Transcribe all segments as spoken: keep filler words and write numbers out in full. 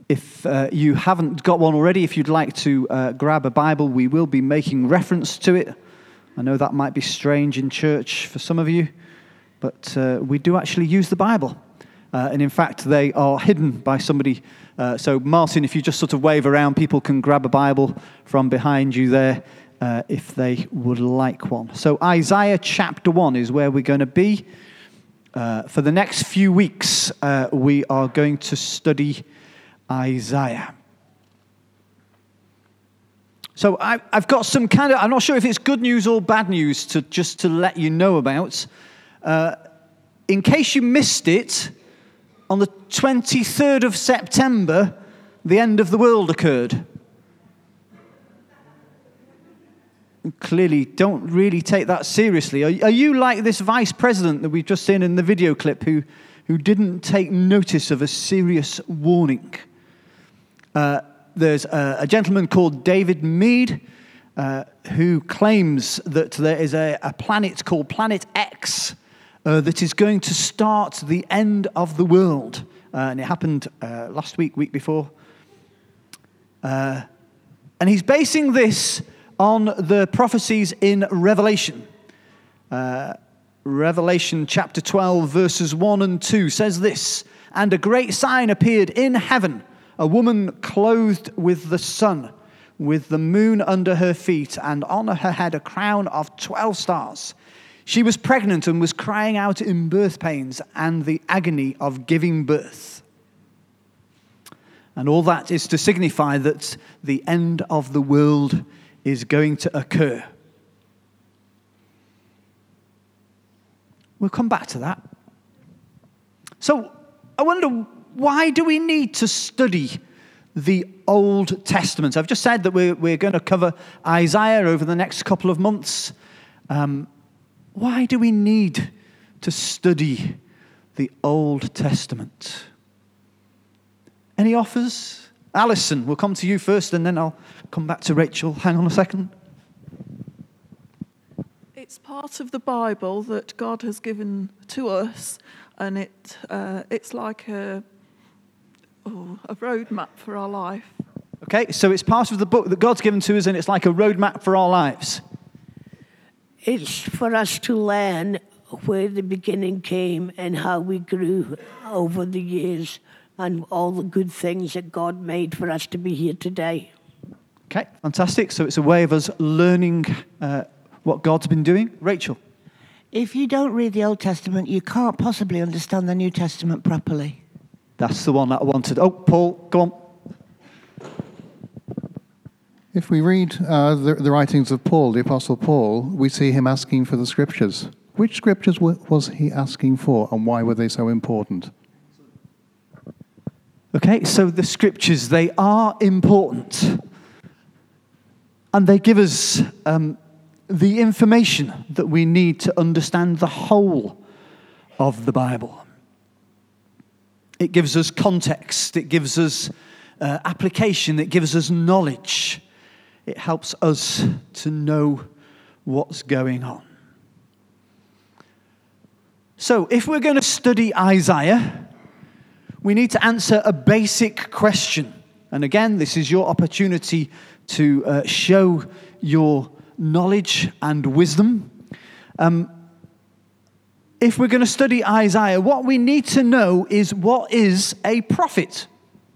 If uh, you haven't got one already, if you'd like to uh, grab a Bible, we will be making reference to it. I know that might be strange in church for some of you, but uh, we do actually use the Bible. Uh, and in fact, they are hidden by somebody. Uh, so Martin, if you just sort of wave around, people can grab a Bible from behind you there uh, if they would like one. So Isaiah chapter one is where we're going to be. Uh, for the next few weeks, uh, we are going to study Isaiah. So I, I've got some kind of, I'm not sure if it's good news or bad news to just to let you know about. Uh, in case you missed it, on the twenty-third of September, the end of the world occurred. Clearly don't really take that seriously. Are, are you like this vice president that we've just seen in the video clip who, who didn't take notice of a serious warning? Uh, there's a, a gentleman called David Meade uh, who claims that there is a, a planet called Planet X uh, that is going to start the end of the world. Uh, and it happened uh, last week, week before. Uh, and he's basing this on the prophecies in Revelation. Uh, Revelation chapter twelve, verses one and two says this, "And a great sign appeared in heaven, a woman clothed with the sun, with the moon under her feet, and on her head a crown of twelve stars. She was pregnant and was crying out in birth pains and the agony of giving birth." And all that is to signify that the end of the world is going to occur. We'll come back to that. So, I wonder, why do we need to study the Old Testament? I've just said that we're, we're going to cover Isaiah over the next couple of months. Um, why do we need to study the Old Testament? Any offers? Alison, we'll come to you first, and then I'll come back to Rachel. Hang on a second. It's part of the Bible that God has given to us, and it uh, it's like a, oh, a roadmap for our life. Okay, so it's part of the book that God's given to us, and it's like a roadmap for our lives. It's for us to learn where the beginning came and how we grew over the years and all the good things that God made for us to be here today. Okay, fantastic. So it's a way of us learning uh, what God's been doing. Rachel? If you don't read the Old Testament, you can't possibly understand the New Testament properly. That's the one that I wanted. Oh, Paul, go on. If we read uh, the, the writings of Paul, the Apostle Paul, we see him asking for the scriptures. Which scriptures w- was he asking for, and why were they so important? Okay, so the scriptures, they are important. And they give us um, the information that we need to understand the whole of the Bible. It gives us context. It gives us uh, application. It gives us knowledge. It helps us to know what's going on. So, if we're going to study Isaiah, we need to answer a basic question. And again, this is your opportunity to uh, show your knowledge and wisdom. Um, if we're going to study Isaiah, what we need to know is, what is a prophet?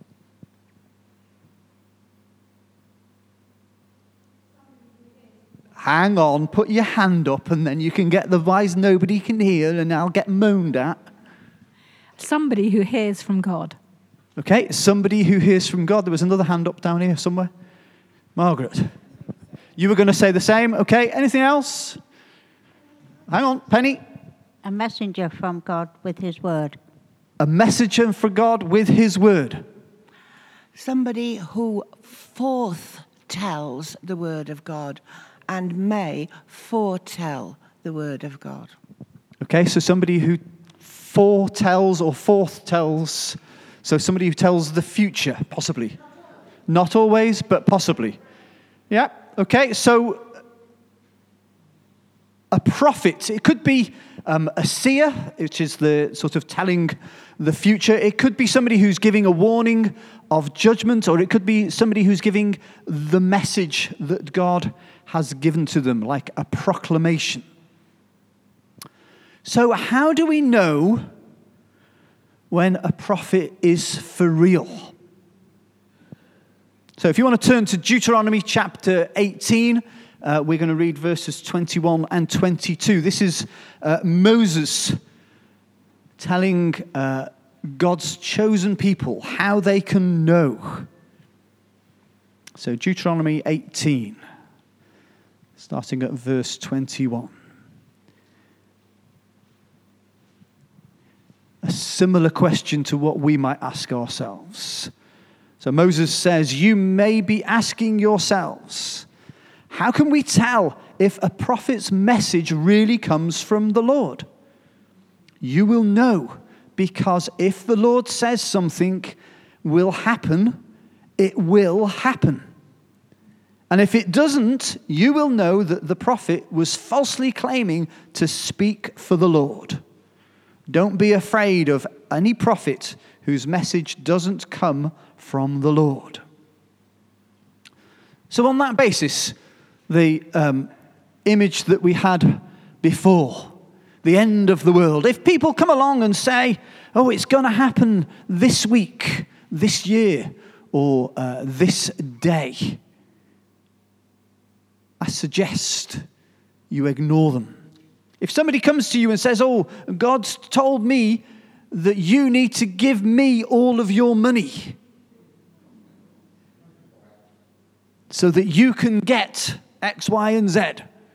Hang on, put your hand up, and then you can get the voice nobody can hear, and I'll get moaned at. Somebody who hears from God. Okay, somebody who hears from God. There was another hand up down here somewhere. Margaret. You were going to say the same. Okay, anything else? Hang on, Penny. A messenger from God with his word. A messenger from God with his word. Somebody who foretells the word of God and may foretell the word of God. Okay, so somebody who foretells or forthtells, so somebody who tells the future, possibly. Not always, but possibly. Yeah, okay, so a prophet, it could be um, a seer, which is the sort of telling the future. It could be somebody who's giving a warning of judgment, or it could be somebody who's giving the message that God has given to them, like a proclamation. So how do we know when a prophet is for real? So if you want to turn to Deuteronomy chapter eighteen, uh, we're going to read verses twenty-one and twenty-two. This is uh, Moses telling uh, God's chosen people how they can know. So Deuteronomy eighteen, starting at verse twenty-one. A similar question to what we might ask ourselves. So Moses says, you may be asking yourselves, how can we tell if a prophet's message really comes from the Lord? You will know, because if the Lord says something will happen, it will happen. And if it doesn't, you will know that the prophet was falsely claiming to speak for the Lord. Don't be afraid of any prophet whose message doesn't come from the Lord. So on that basis, the um, image that we had before, the end of the world, if people come along and say, oh, it's going to happen this week, this year, or uh, this day, I suggest you ignore them. If somebody comes to you and says, oh, God's told me that you need to give me all of your money so that you can get X, Y, and Z,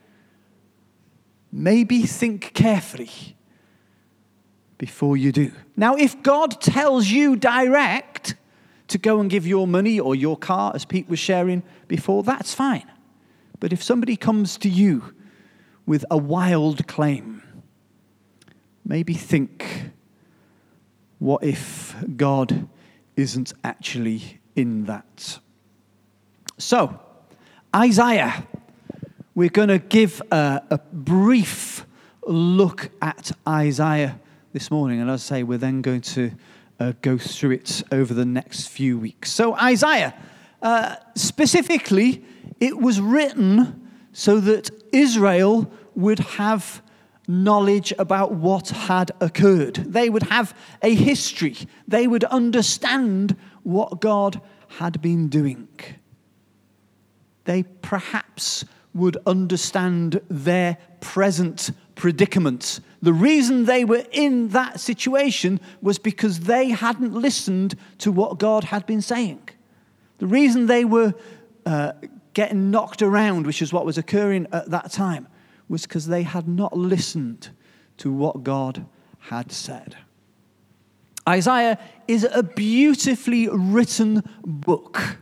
maybe think carefully before you do. Now, if God tells you direct to go and give your money or your car, as Pete was sharing before, that's fine. But if somebody comes to you with a wild claim, maybe think, what if God isn't actually in that? So, Isaiah, we're going to give a, a brief look at Isaiah this morning. And as I say, we're then going to uh, go through it over the next few weeks. So Isaiah, uh, specifically, it was written so that Israel would have knowledge about what had occurred. They would have a history. They would understand what God had been doing. They perhaps would understand their present predicament. The reason they were in that situation was because they hadn't listened to what God had been saying. The reason they were uh, getting knocked around, which is what was occurring at that time, was because they had not listened to what God had said. Isaiah is a beautifully written book.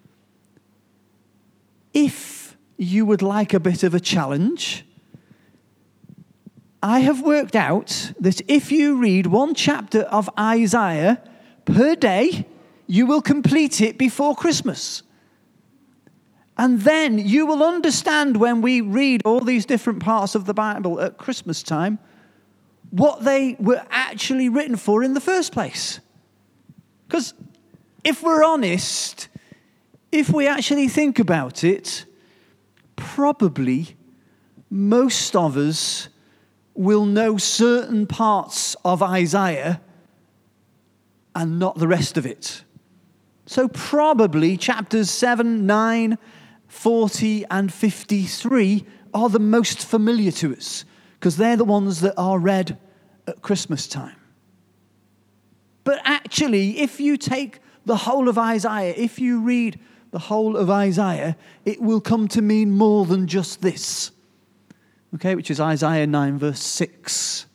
If you would like a bit of a challenge, I have worked out that if you read one chapter of Isaiah per day, you will complete it before Christmas. And then you will understand when we read all these different parts of the Bible at Christmas time, what they were actually written for in the first place. Because if we're honest, if we actually think about it, probably most of us will know certain parts of Isaiah and not the rest of it. So probably chapters seven, nine, forty, and fifty-three are the most familiar to us because they're the ones that are read at Christmas time. But actually, if you take the whole of Isaiah, if you read the whole of Isaiah, it will come to mean more than just this. Okay, which is Isaiah nine, verse six.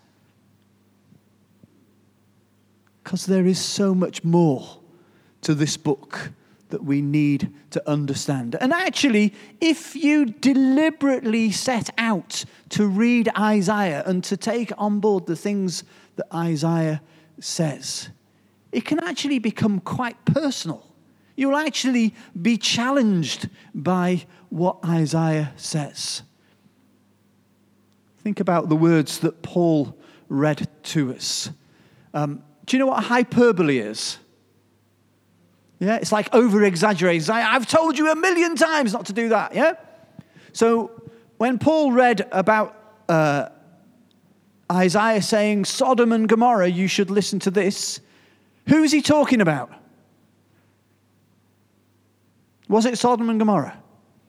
Because there is so much more to this book that we need to understand. And actually, if you deliberately set out to read Isaiah and to take on board the things that Isaiah says, it can actually become quite personal. You'll actually be challenged by what Isaiah says. Think about the words that Paul read to us. Um, do you know what hyperbole is? Yeah, it's like over-exaggerated. I've told you a million times not to do that, yeah? So when Paul read about uh, Isaiah saying, Sodom and Gomorrah, you should listen to this, who's he talking about? Was it Sodom and Gomorrah?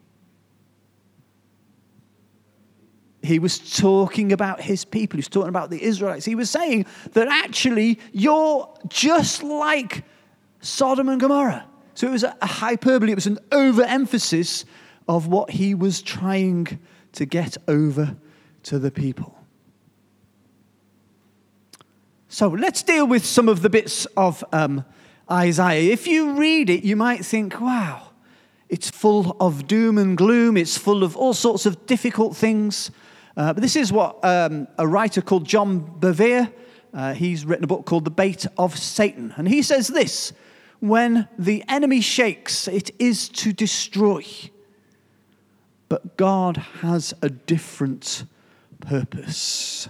He was talking about his people. He was talking about the Israelites. He was saying that actually you're just like Sodom and Gomorrah. So it was a hyperbole. It was an overemphasis of what he was trying to get over to the people. So let's deal with some of the bits of um, Isaiah. If you read it, you might think, wow, it's full of doom and gloom. It's full of all sorts of difficult things. Uh, but this is what um, a writer called John Bevere, uh, he's written a book called The Bait of Satan. And he says this, when the enemy shakes, it is to destroy. But God has a different purpose.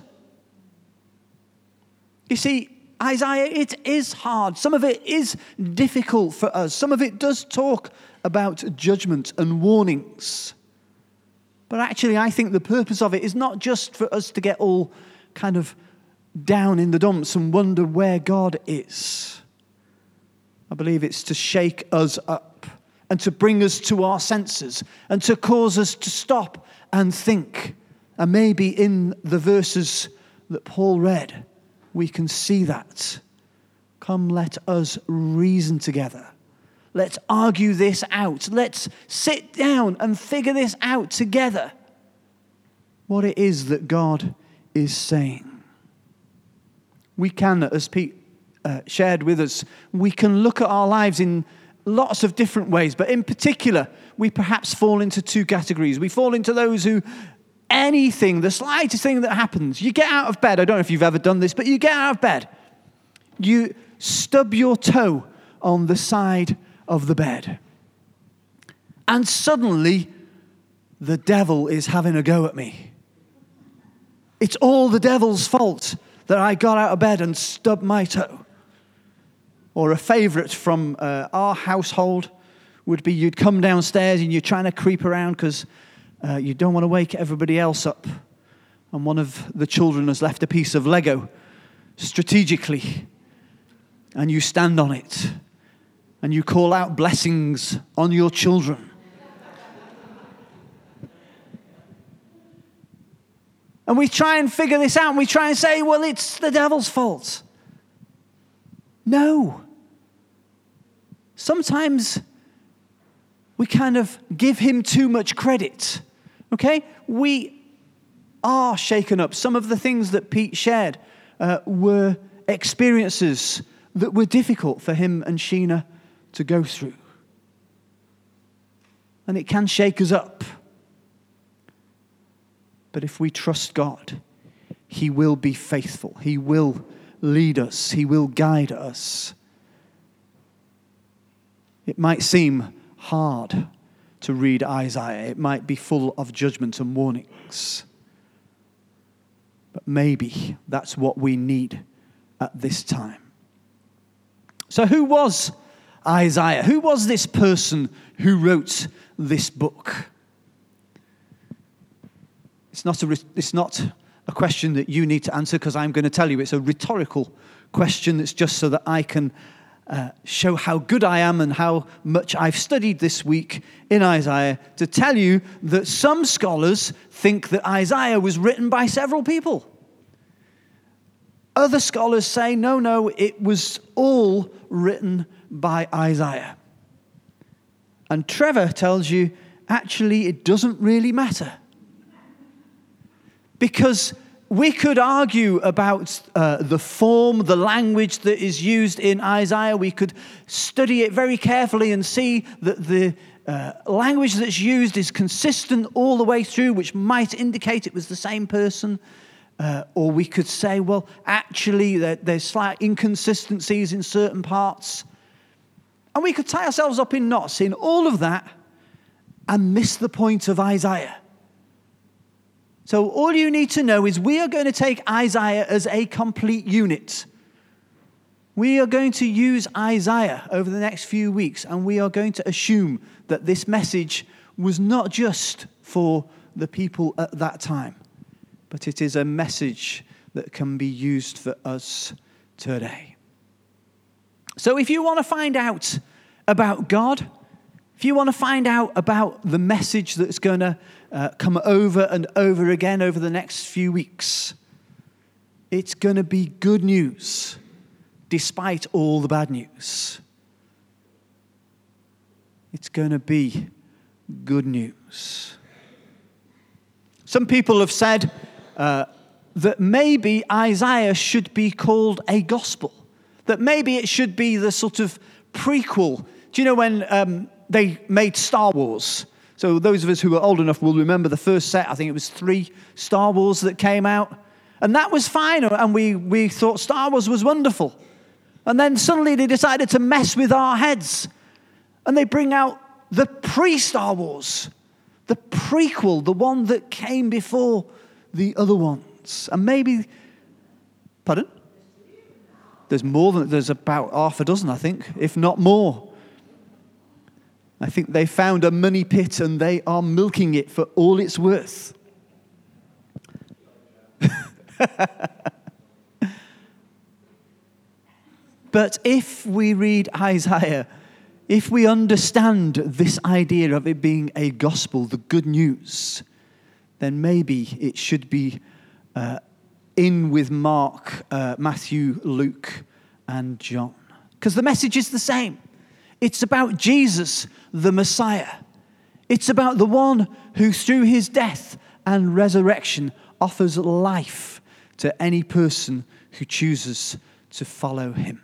You see, Isaiah, it is hard. Some of it is difficult for us. Some of it does talk about judgment and warnings. But actually, I think the purpose of it is not just for us to get all kind of down in the dumps and wonder where God is. I believe it's to shake us up and to bring us to our senses and to cause us to stop and think. And maybe in the verses that Paul read, we can see that. Come, let us reason together. Let's argue this out. Let's sit down and figure this out together. What it is that God is saying. We can, as Pete uh, shared with us, we can look at our lives in lots of different ways. But in particular, we perhaps fall into two categories. We fall into those who anything, the slightest thing that happens, you get out of bed. I don't know if you've ever done this, but you get out of bed. You stub your toe on the side of the bed. And suddenly, the devil is having a go at me. It's all the devil's fault that I got out of bed and stubbed my toe. Or a favorite from uh, our household would be you'd come downstairs and you're trying to creep around because uh, you don't want to wake everybody else up. And one of the children has left a piece of Lego strategically. And you stand on it. And you call out blessings on your children. And we try and figure this out. And we try and say, well, it's the devil's fault. No. Sometimes we kind of give him too much credit. Okay? We are shaken up. Some of the things that Pete shared uh, were experiences that were difficult for him and Sheena to go through. And it can shake us up. But if we trust God, he will be faithful. He will lead us. He will guide us. It might seem hard to read Isaiah. It might be full of judgment and warnings. But maybe that's what we need at this time. So who was Isaiah? Who was this person who wrote this book? It's not a, it's not a question that you need to answer because I'm going to tell you. It's a rhetorical question that's just so that I can uh, show how good I am and how much I've studied this week in Isaiah to tell you that some scholars think that Isaiah was written by several people. Other scholars say, no, no, it was all written by Isaiah. And Trevor tells you, actually, it doesn't really matter. Because we could argue about uh, the form, the language that is used in Isaiah. We could study it very carefully and see that the uh, language that's used is consistent all the way through, which might indicate it was the same person. Uh, or we could say, well, actually, there, there's slight inconsistencies in certain parts. And we could tie ourselves up in knots in all of that and miss the point of Isaiah. So all you need to know is we are going to take Isaiah as a complete unit. We are going to use Isaiah over the next few weeks, and we are going to assume that this message was not just for the people at that time, but it is a message that can be used for us today. So if you want to find out about God, if you want to find out about the message that's going to uh, come over and over again over the next few weeks, it's going to be good news despite all the bad news. It's going to be good news. Some people have said uh, that maybe Isaiah should be called a gospel, that maybe it should be the sort of prequel. Do you know when um, they made Star Wars? So those of us who are old enough will remember the first set. I think it was three Star Wars that came out. And that was fine, and we, we thought Star Wars was wonderful. And then suddenly they decided to mess with our heads. And they bring out the pre-Star Wars, the prequel, the one that came before the other ones. And maybe, pardon? There's more than, there's about half a dozen, I think, if not more. I think they found a money pit and they are milking it for all it's worth. But if we read Isaiah, if we understand this idea of it being a gospel, the good news, then maybe it should be uh, in with Mark, uh, Matthew, Luke, and John. Because the message is the same. It's about Jesus, the Messiah. It's about the one who, through his death and resurrection, offers life to any person who chooses to follow him.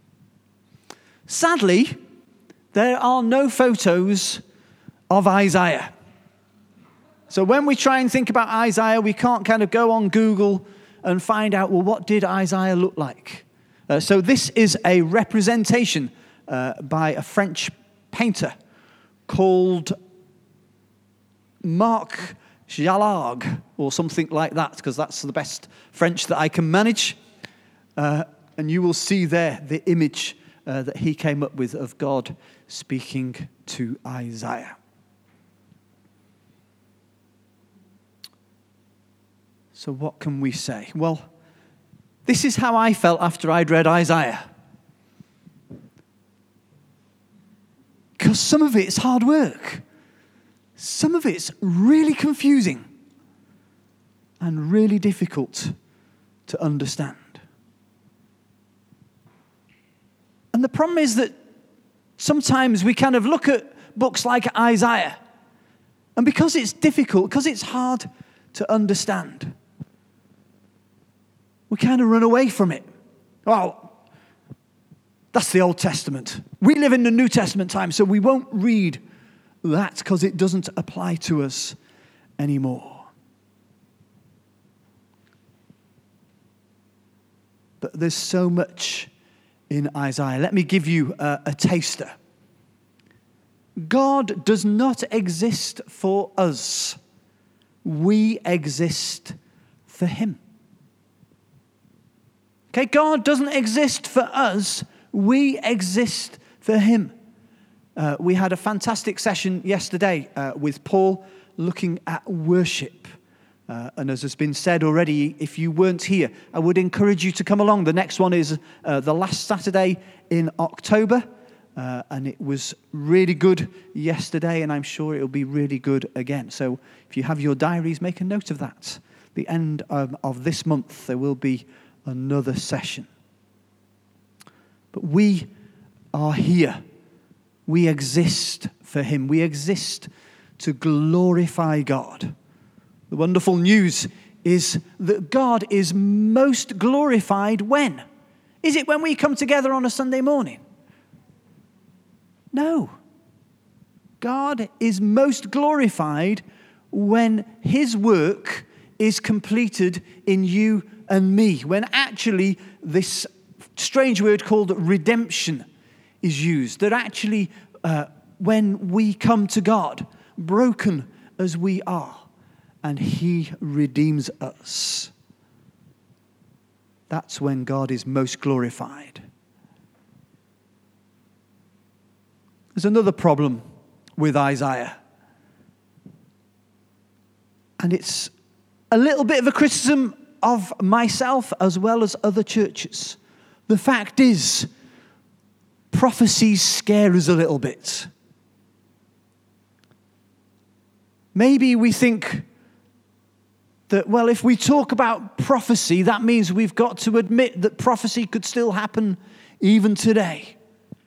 Sadly, there are no photos of Isaiah. So when we try and think about Isaiah, we can't kind of go on Google and find out, well, what did Isaiah look like? Uh, so this is a representation uh, by a French painter called Marc Jalargue, or something like that, because that's the best French that I can manage. Uh, and you will see there the image uh, that he came up with of God speaking to Isaiah. So what can we say? Well, this is how I felt after I'd read Isaiah. Because some of it's hard work. Some of it's really confusing and really difficult to understand. And the problem is that sometimes we kind of look at books like Isaiah, and because it's difficult, because it's hard to understand, we kind of run away from it. Well, that's the Old Testament. We live in the New Testament time, so we won't read that because it doesn't apply to us anymore. But there's so much in Isaiah. Let me give you a, a taster. God does not exist for us. We exist for him. Okay, God doesn't exist for us. We exist for him. Uh, we had a fantastic session yesterday uh, with Paul looking at worship. Uh, and as has been said already, if you weren't here, I would encourage you to come along. The next one is uh, the last Saturday in October. Uh, and it was really good yesterday, and I'm sure it'll be really good again. So if you have your diaries, make a note of that. The end of, of this month, there will be another session. But we are here. We exist for him. We exist to glorify God. The wonderful news is that God is most glorified when? Is it when we come together on a Sunday morning? No. God is most glorified when his work is completed in you and me. When actually this strange word called redemption is used. That actually uh, when we come to God, broken as we are, and he redeems us, that's when God is most glorified. There's another problem with Isaiah. And it's a little bit of a criticism of myself as well as other churches. The fact is, prophecies scare us a little bit. Maybe we think that, well, if we talk about prophecy, that means we've got to admit that prophecy could still happen even today.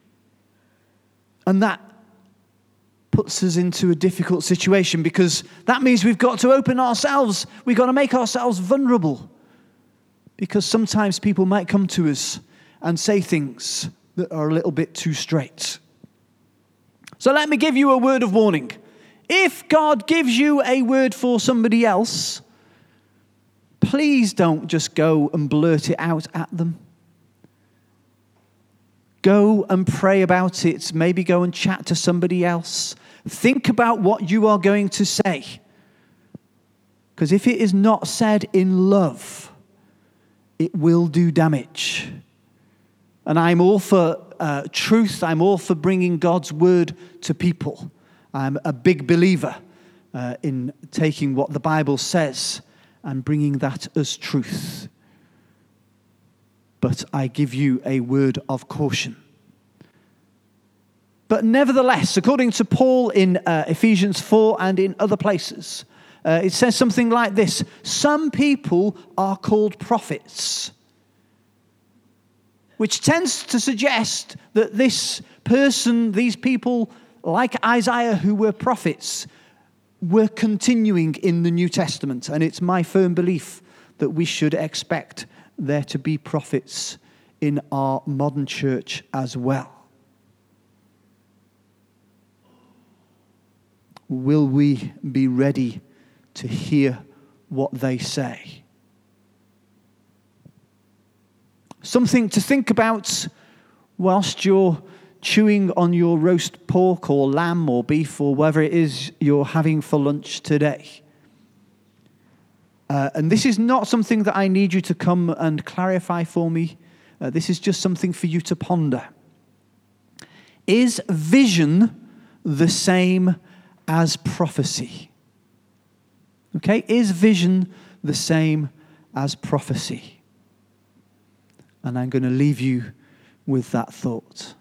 And that puts us into a difficult situation, because that means we've got to open ourselves, we've got to make ourselves vulnerable. Because sometimes people might come to us and say things that are a little bit too straight. So let me give you a word of warning. If God gives you a word for somebody else, please don't just go and blurt it out at them. Go and pray about it. Maybe go and chat to somebody else. Think about what you are going to say. Because if it is not said in love, it will do damage. And I'm all for uh, truth. I'm all for bringing God's word to people. I'm a big believer uh, in taking what the Bible says and bringing that as truth. But I give you a word of caution. But nevertheless, according to Paul in uh, Ephesians four and in other places, uh, it says something like this: some people are called prophets, which tends to suggest that this person, these people, like Isaiah, who were prophets, were continuing in the New Testament. And it's my firm belief that we should expect there to be prophets in our modern church as well. Will we be ready to hear what they say? Something to think about whilst you're chewing on your roast pork or lamb or beef or whatever it is you're having for lunch today. Uh, and this is not something that I need you to come and clarify for me. Uh, this is just something for you to ponder. Is vision the same as prophecy? Okay, is vision the same as prophecy? And I'm going to leave you with that thought.